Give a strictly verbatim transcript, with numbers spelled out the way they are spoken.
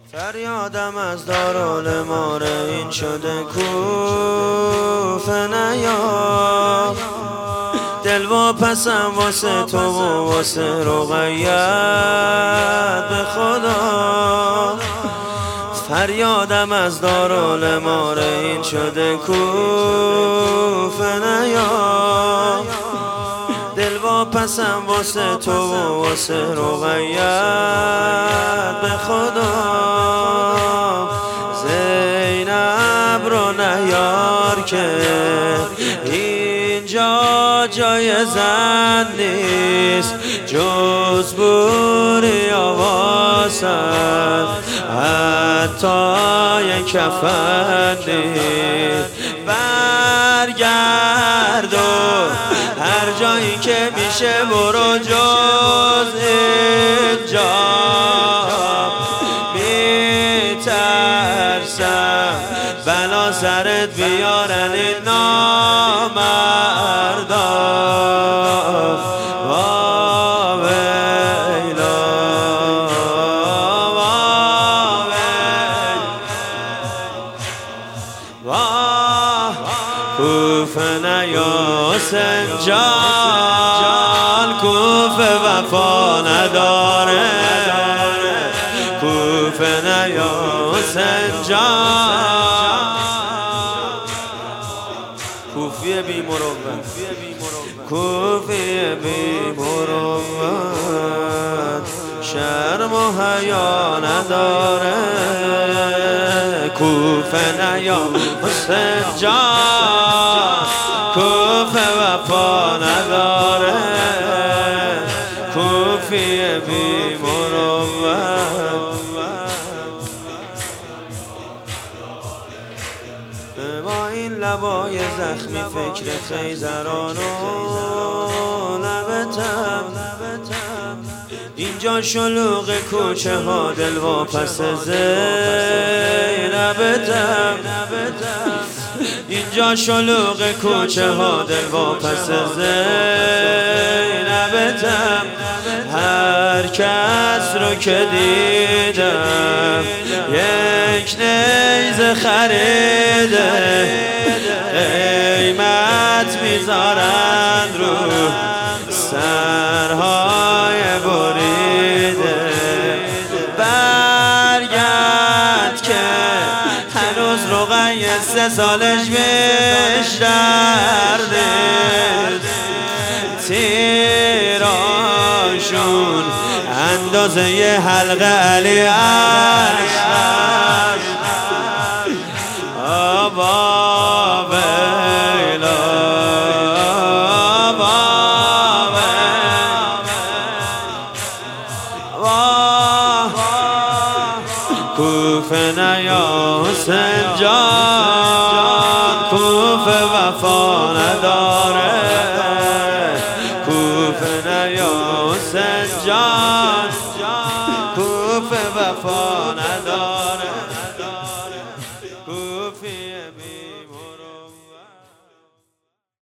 فریادم از دارالمار این شده کوفه نیا، دل و پسم واسه تو و واسه رقیت به خدا. فریادم از دارالمار این شده کوفه نیا، دل و پسم واسه تو و واسه رقیت به خدا. زینب رو نیار که اینجا جای زن نیست، جز بوری آوازد حتی یک کفن نیست. برگرد و هر جایی که میشه برو، جز اینجا میترسم بلا سرت بیارن این نامردا. وا ویلا وا ویلا کوفه نیا حسین جان، کوفه وفا نداره. کوفه نیا حسین جان، کوفی بی مروت، کوفی بی مروت، شرم و حیا نداره. کوفه نیا حسین جان، کوفه وفا نداره. کوفی بی مروت، با این لبای زخمی فکر خیزران و لبتم. اینجا شلوغ کوچه ها دل و پس زینبتم. اینجا شلوغ کوچه ها دل و پس زینبتم. هر کس رو که دیدم یک نیزه خریده، قیمت میذارن رو سرهای بریده. برگرد که هنوز رقیه سه سالش بیشترده، تیراشون اندازه یه حلقه علی عرش. آبا ویلا آبا ویلا کوفه نیا حسین جان، کوفه وفا نداره. کوفه نیا حسین جان، کوفه وفا نداره.